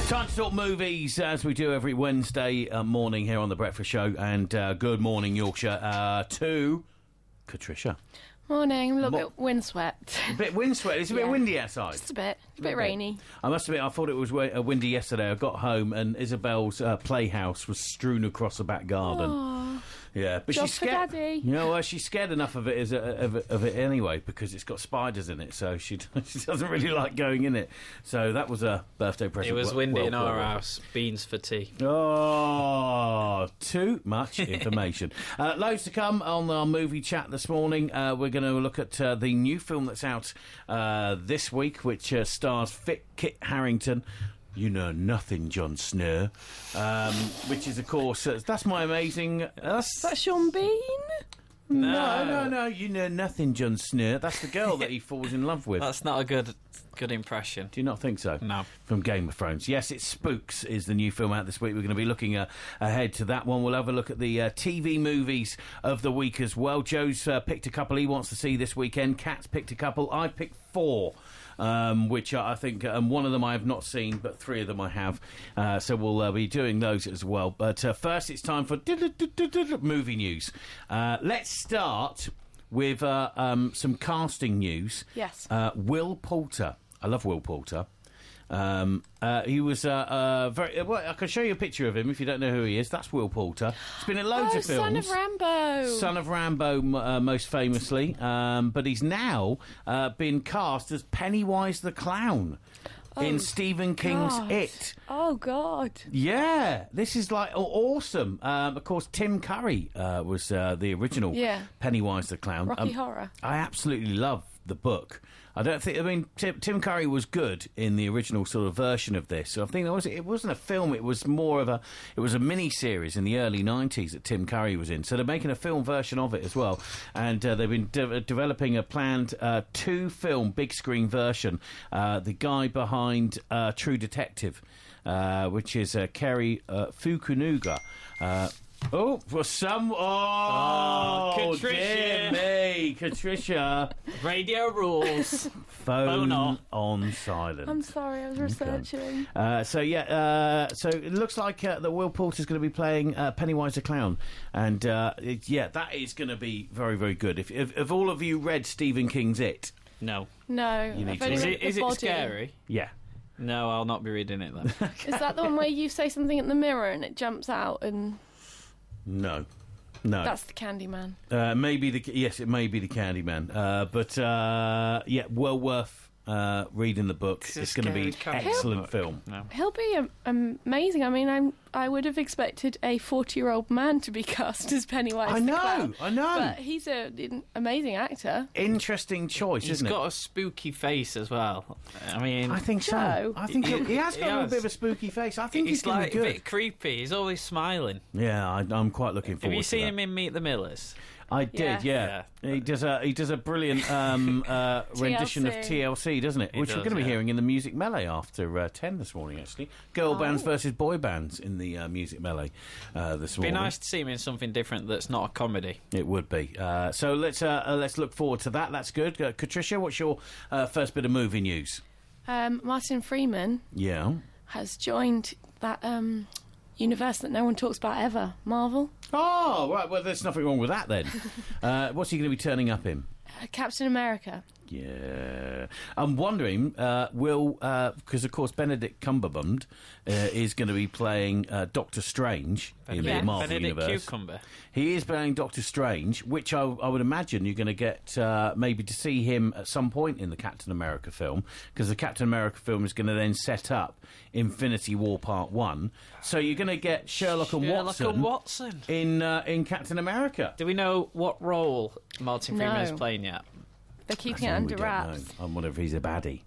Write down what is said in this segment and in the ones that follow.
Time to talk movies, as we do every Wednesday morning here on The Breakfast Show. And good morning, Yorkshire, to Patricia. Morning, I'm a little bit windswept. A bit windswept. It's a bit windy outside. Just a bit. It's a bit rainy. I must admit, I thought it was windy yesterday. I got home and Isabel's playhouse was strewn across the back garden. Aww. Yeah, but Job she's for scared. Daddy. You know, she's scared enough of it of it anyway, because it's got spiders in it. So she doesn't really like going in it. So that was a birthday present. It was windy in our house. Beans for tea. Oh, too much information. Loads to come on our movie chat this morning. We're going to look at the new film that's out this week, which stars Kit Harington. You Know Nothing, Jon Snow, which is, of course, that's my amazing... Is that Sean Bean? No, You Know Nothing, Jon Snow. That's the girl that he falls in love with. That's not a good impression. Do you not think so? No. From Game of Thrones. Yes, it's Spooks is the new film out this week. We're going to be looking ahead to that one. We'll have a look at the TV movies of the week as well. Joe's picked a couple he wants to see this weekend. Kat's picked a couple. I picked 4. Which I think one of them I have not seen, but 3 of them I have. So we'll be doing those as well. But first, it's time for movie news. Let's start with some casting news. Yes. Will Poulter. I love Will Poulter. He was very... well, I can show you a picture of him if you don't know who he is. That's Will Poulter. He's been in loads of films. Son of Rambo. Son of Rambo, most famously. But he's now been cast as Pennywise the Clown in Stephen King's It. Oh, God. Yeah, this is like awesome. Of course, Tim Curry was the original Pennywise the Clown. Rocky Horror. I absolutely love the book. I mean, Tim Curry was good in the original sort of version of this. So I think it wasn't a film. It was more of it was a mini-series in the early 90s that Tim Curry was in. So they're making a film version of it as well. And they've been developing a planned 2-film big screen version. The guy behind True Detective, which is Kerry Fukunaga. Patricia. Dear me, Patricia. Radio rules. Phone on silent. I'm sorry, I was researching. So it looks like that Will Poulter's going to be playing Pennywise the Clown, and that is going to be very, very good. If all of you read Stephen King's It, No. You need to. Is it scary? Yeah. No, I'll not be reading it then. Is that the one where you say something in the mirror and it jumps out and... No. That's the Candyman. It may be the Candyman. But well worth reading the book. It's going to be an excellent film. No. He'll be amazing. I mean, I would have expected a 40-year-old man to be cast as Pennywise the Clown. I know. But he's an amazing actor. Interesting choice, isn't it? He's got a spooky face as well. I mean... I think so. Joe. I think he has got a little bit of a spooky face. I think he's going to be good. A bit creepy. He's always smiling. Yeah, I'm quite looking forward to that. Have you seen him in Meet the Millers? I did, yeah. He does a brilliant rendition of TLC, doesn't it? Which we're going to be hearing in the Music Melee after 10 this morning, actually. Girl bands versus boy bands in the Music Melee this morning. It'd be nice to see him in something different that's not a comedy. It would be. So let's look forward to that. That's good. Patricia, what's your first bit of movie news? Martin Freeman has joined that universe that no one talks about ever, Marvel. Oh, right. Well, there's nothing wrong with that then. What's he going to be turning up in? Captain America. Yeah. I'm wondering, because of course Benedict Cumberbatch is going to be playing Doctor Strange in the Marvel Benedict universe. Cucumber. He is playing Doctor Strange, which I would imagine you're going to get maybe to see him at some point in the Captain America film, because the Captain America film is going to then set up Infinity War Part 1. So you're going to get Sherlock and Watson in Captain America. Do we know what role Martin Freeman is playing yet? They're keeping it under wraps. I wonder if he's a baddie.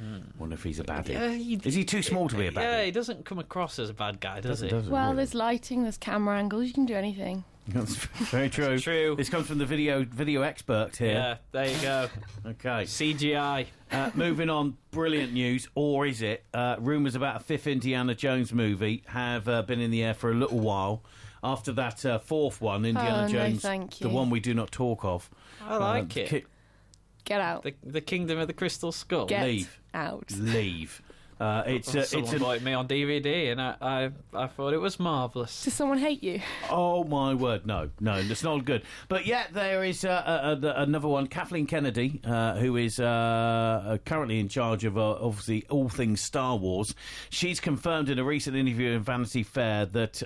Is he too small to be a baddie? Yeah, he doesn't come across as a bad guy, does he? Well, there's lighting, there's camera angles, you can do anything. That's very true. True. This comes from the video expert here. Yeah, there you go. Okay. CGI. Moving on, brilliant news, or is it? Rumours about a 5th Indiana Jones movie have been in the air for a little while. After that 4th one, Indiana Jones, thank the you. one we do not talk of. I like it. Get out. The Kingdom of the Crystal Skull. Get Leave. out. Leave. Someone bought me on DVD, and I thought it was marvellous. Does someone hate you? Oh my word, no, it's not good. But yeah, there is another one, Kathleen Kennedy, who is currently in charge of obviously all things Star Wars. She's confirmed in a recent interview in Vanity Fair that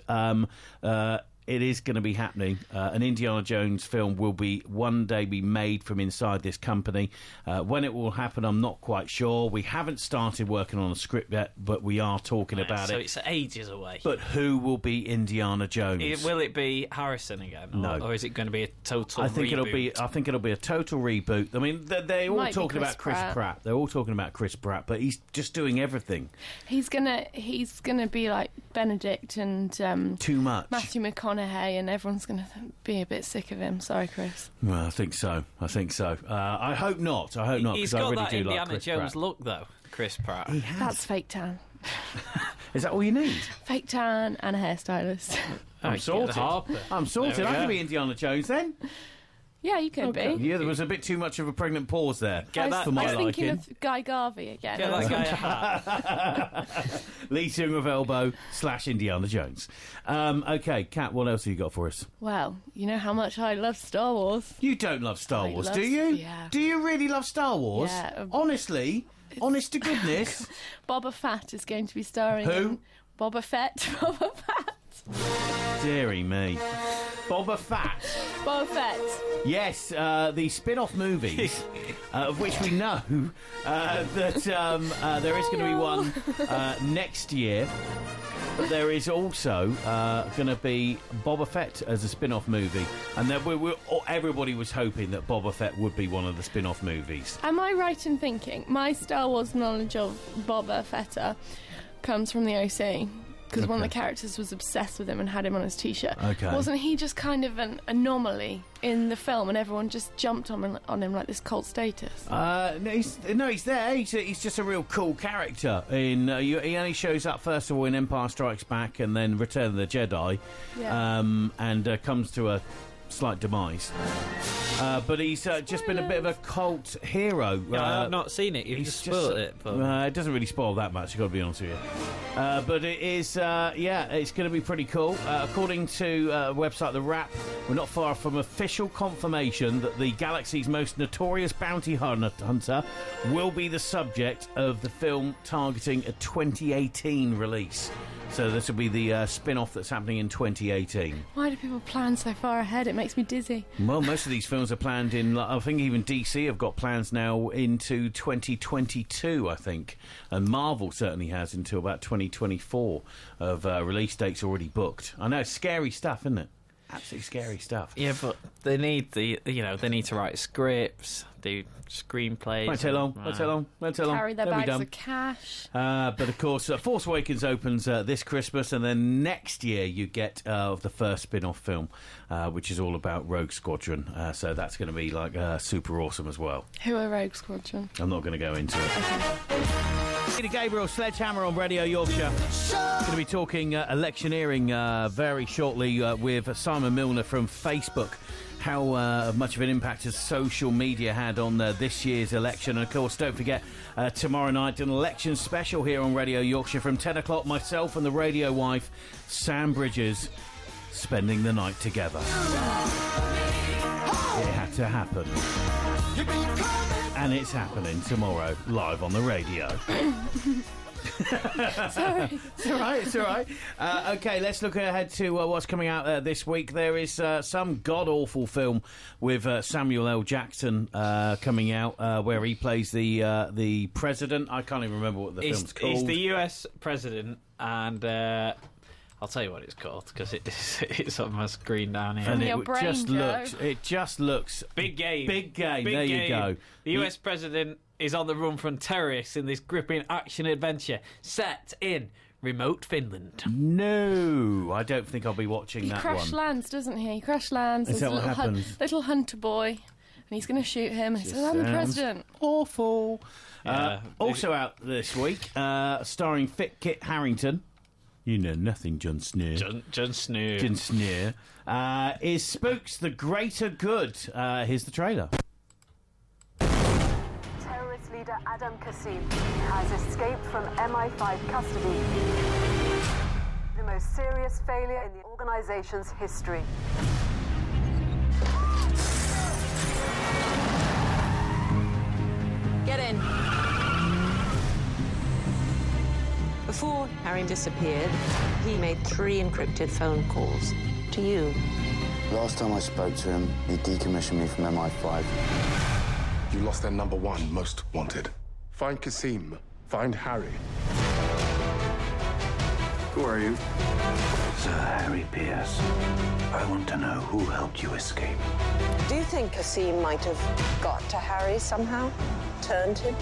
it is going to be happening. An Indiana Jones film will one day be made from inside this company. When it will happen, I'm not quite sure. We haven't started working on a script yet, but we are talking about so it. So it's ages away. But who will be Indiana Jones? Will it be Harrison again? No. Or is it going to be a total I think reboot? I think it'll be a total reboot. I mean, they're all Might be talking about Chris Pratt. They're all talking about Chris Pratt, but he's just doing everything. He's gonna be like Benedict and too much. Matthew McConaughey, and everyone's gonna be a bit sick of him. Sorry, Chris. Well, I think so. I hope not. He's got I really that do Indiana like Chris Jones Pratt. Look, though, Chris Pratt. He has. That's fake tan. Is that all you need? Fake tan and a hairstylist. I'm sorted. I'm sorted. I can be Indiana Jones then. Yeah, you could be. Yeah, there was a bit too much of a pregnant pause there for my liking. I was thinking of Guy Garvey again. Get that guy a hat. Lee Seung of Elbow / Indiana Jones. Okay, Kat, what else have you got for us? Well, you know how much I love Star Wars. You don't love Star Wars, love do you? Yeah. Do you really love Star Wars? Yeah. Honestly? Honest to goodness? Boba Fett is going to be starring Who? in Boba Fett. Boba Fett. Deary me. Boba Fett. Boba Fett. Yes, the spin-off movies, of which we know that there is going to be one next year. But there is also going to be Boba Fett as a spin-off movie. And everybody was hoping that Boba Fett would be one of the spin-off movies. Am I right in thinking my Star Wars knowledge of Boba Fett comes from the OC? Because one of the characters was obsessed with him and had him on his T-shirt. Okay. Wasn't he just kind of an anomaly in the film, and everyone just jumped on him like this cult status? No, he's there. He's just a real cool character. He only shows up first of all in Empire Strikes Back and then Return of the Jedi, and comes to a slight demise. But he's just been a bit of a cult hero. I've not seen it. You've just spoiled it. But... it doesn't really spoil that much, I've got to be honest with you. But it is, it's going to be pretty cool. According to website The Wrap, we're not far from official confirmation that the galaxy's most notorious bounty hunter will be the subject of the film targeting a 2018 release. So this will be the spin-off that's happening in 2018. Why do people plan so far ahead? It makes me dizzy. Well, most of these films are planned in... I think even DC have got plans now into 2022, I think. And Marvel certainly has until about 2024 of release dates already booked. I know, scary stuff, isn't it? Absolutely scary stuff. Yeah, but they need they need to write scripts, do screenplays. Won't take long. Carry their They'll be bags done. of cash. But of course, Force Awakens opens this Christmas, and then next year you get the first spin-off film, which is all about Rogue Squadron. So that's going to be super awesome as well. Who are Rogue Squadron? I'm not going to go into it. Okay. Peter Gabriel, Sledgehammer on Radio Yorkshire. Going to be talking electioneering very shortly with Simon Milner from Facebook. How much of an impact has social media had on this year's election? And of course, don't forget, tomorrow night, an election special here on Radio Yorkshire from 10 o'clock. Myself and the radio wife, Sam Bridges, spending the night together. It had to happen. And it's happening tomorrow, live on the radio. Sorry. It's all right. Okay, let's look ahead to what's coming out this week. There is some god-awful film with Samuel L. Jackson coming out where he plays the president. I can't even remember what the film's called. He's the US president, and I'll tell you what it's called, because it's on my screen down here. And it just looks... Big Game. Big Game, Big there Game. you go. The US president is on the run from terrorists in this gripping action-adventure set in remote Finland. No, I don't think I'll be watching that one. He crash lands, doesn't he? He crash lands. Is that what happens? Little hunter boy, and he's going to shoot him. And he says, "I'm the president." Awful. Yeah. Also out this week, starring Kit Harington. You know nothing, John Sneer. John Sneer. John Sneer. Is Spooks the Greater Good? Here's the trailer. Terrorists leader Adam Qasim has escaped from MI5 custody. The most serious failure in the organization's history. Get in. Before Harry disappeared, he made 3 encrypted phone calls to you. Last time I spoke to him, he decommissioned me from MI5. You lost their number 1 most wanted. Find Qasim. Find Harry. Who are you? Sir Harry Pierce. I want to know who helped you escape. Do you think Qasim might have got to Harry somehow? Turned him?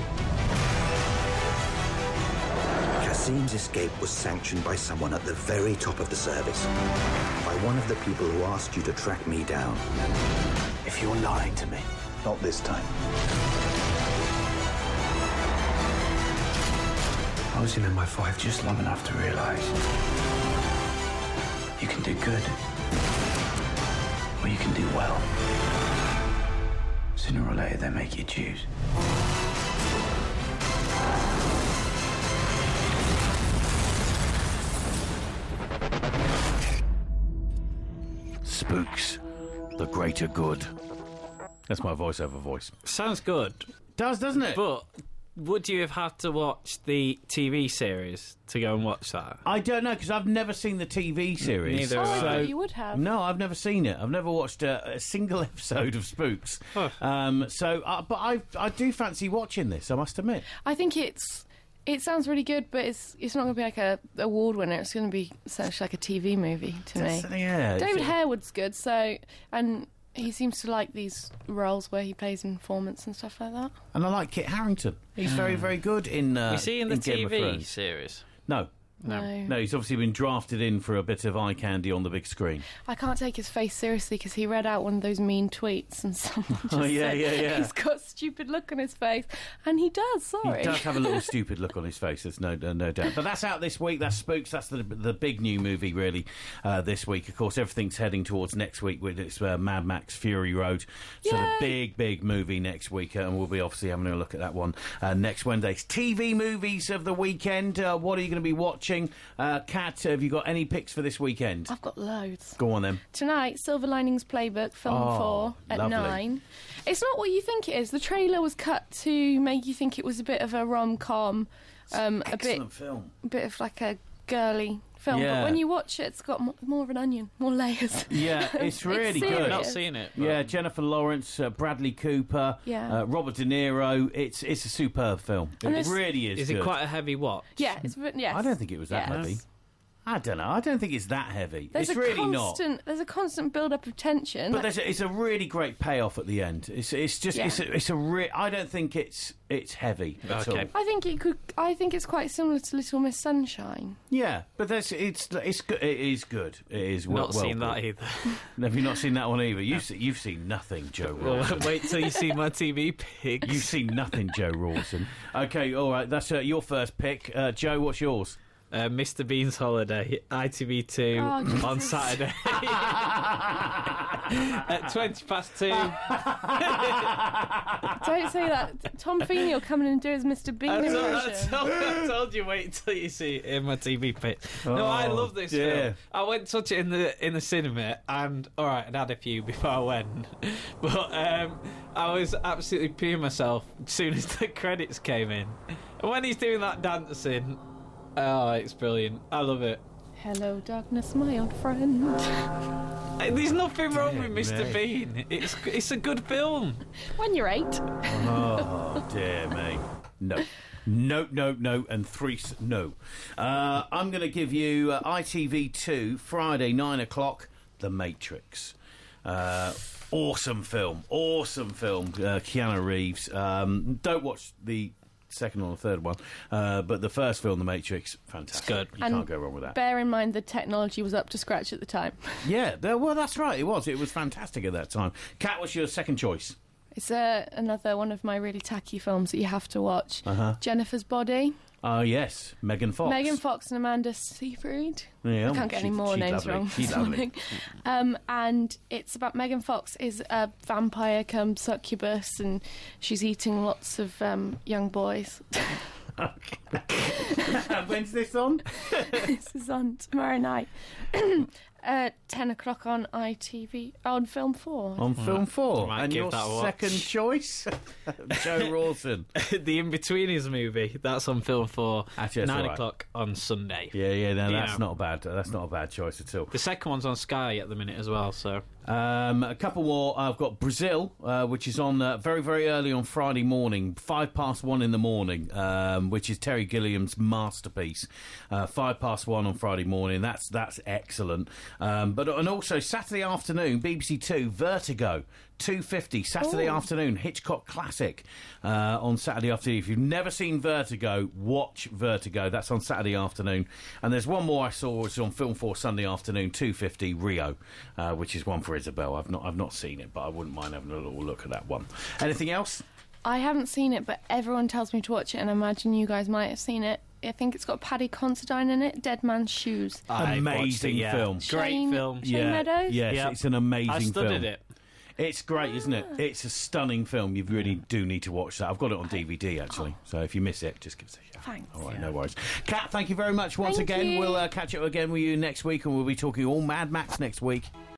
Qasim's escape was sanctioned by someone at the very top of the service. By one of the people who asked you to track me down. If you're lying to me, not this time. I was in MI5 just long enough to realize you can do good, or you can do well. Sooner or later, they make you choose. Spooks, the greater good. That's my voiceover voice. Sounds good. Doesn't it? But would you have had to watch the TV series to go and watch that? I don't know, because I've never seen the TV series. Neither have I. Oh, you would have. No, I've never seen it. I've never watched a single episode of Spooks. Huh. But I do fancy watching this, I must admit. I think it sounds really good, but it's not going to be like a award winner. It's going to be essentially like a TV movie to me. Yeah. David Harewood's good, and he seems to like these roles where he plays informants and stuff like that. And I like Kit Harington. He's very, very good in You see in the Game of TV Thrones. series? No. No. He's obviously been drafted in for a bit of eye candy on the big screen. I can't take his face seriously because he read out one of those mean tweets and someone just said yeah. he's got a stupid look on his face. And he does, sorry. He does have a little stupid look on his face, there's no doubt. But that's out this week, that's Spooks, that's the big new movie, really, this week. Of course, everything's heading towards next week with its Mad Max Fury Road. So the big movie next week, and we'll be obviously having a look at that one next Wednesday. TV movies of the weekend, what are you going to be watching? Kat, have you got any picks for this weekend? I've got loads. Go on then. Tonight, Silver Linings Playbook, film 4 at lovely. 9. It's not what you think it is. The trailer was cut to make you think it was a bit of a rom-com, Excellent film. a bit of like a girly film. Yeah. But when you watch it, it's got more of an onion, more layers. Yeah, it's really serious. good. I've not seen it. But Yeah, Jennifer Lawrence, Bradley Cooper, Yeah. Robert De Niro. It's a superb film. And It it's- really is. Is good. it quite a heavy watch? Yeah, yes. I don't think it was that Yes. heavy. I don't know. I don't think it's that heavy. There's it's a really not. There's a constant build-up of tension. But it's a really great payoff at the end. It's just Yeah. I don't think it's heavy at Okay. all. I think it's quite similar to Little Miss Sunshine. Yeah, but it's good. It is good. It is well. Not seen well that good. either. Have you not seen that one either? You've seen nothing, Joe Rawson. Well, wait till you see my TV picks. You've seen nothing, Joe Rawson. Okay, all right. That's your first pick. Joe, what's yours? Mr. Bean's Holiday, ITV2 Oh, on Jesus. Saturday at 2:20. Don't say that. Tom Feeney will come in and do his Mr. Bean impression. I told you, wait till you see it in my TV pick. No, I love this dear. film. I went to touch it in the cinema, and all right, I'd had a few before I went, but I was absolutely peeing myself as soon as the credits came in. And when he's doing that dancing, oh, it's brilliant. I love it. Hello, darkness, my old friend. There's nothing wrong Dear with Mr. me. Bean. It's a good film. When you're 8. Oh, dear me. No, and 3 no. I'm going to give you ITV2, Friday, 9 o'clock, The Matrix. Awesome film. Keanu Reeves. Don't watch the second or the third one, but the first film, The Matrix, fantastic. It's good. You can't go wrong with that. Bear in mind the technology was up to scratch at the time. Yeah, well, that's right. It was fantastic at that time. Kat, what's your second choice? It's another one of my really tacky films that you have to watch. Jennifer's Body. Oh, yes. Megan Fox. Megan Fox and Amanda Seyfried. Yeah, I can't get any more names lovely. wrong She's this lovely. morning. And it's about Megan Fox is a vampire come succubus, and she's eating lots of young boys. When's this on? This is on tomorrow night. 10 o'clock on ITV, on Film 4. On Film 4. Might And give your that a watch. second choice? Joe Rawson. The In-Betweeners movie, that's on Film 4, Actually, that's 9 all right. o'clock on Sunday. Yeah, no, that's Yeah. not bad. That's not a bad choice at all. The second one's on Sky at the minute as well, so... A couple more. I've got Brazil, which is on very, very early on Friday morning, 1:05 in the morning, which is Terry Gilliam's masterpiece. 1:05 on Friday morning. That's excellent. And also Saturday afternoon, BBC Two, Vertigo. 2:50 Saturday afternoon, Hitchcock classic on Saturday afternoon. If you've never seen Vertigo, watch Vertigo. That's on Saturday afternoon. And there's one more I saw, which is on Film 4 Sunday afternoon, 2:50 Rio, which is one for Isabel. I've not seen it, but I wouldn't mind having a little look at that one. Anything else? I haven't seen it, but everyone tells me to watch it, and I imagine you guys might have seen it. I think it's got Paddy Considine in it, Dead Man's Shoes. Amazing film. Great film. Shane Meadows? Yes, Yeah. it's an amazing I film. studied it. It's great, isn't it? It's a stunning film. You really do need to watch that. I've got it on DVD, actually. So if you miss it, just give us a shout. Thanks. All right, no worries. Kat, thank you very much once Thank again. you. We'll catch up again with you next week, and we'll be talking all Mad Max next week.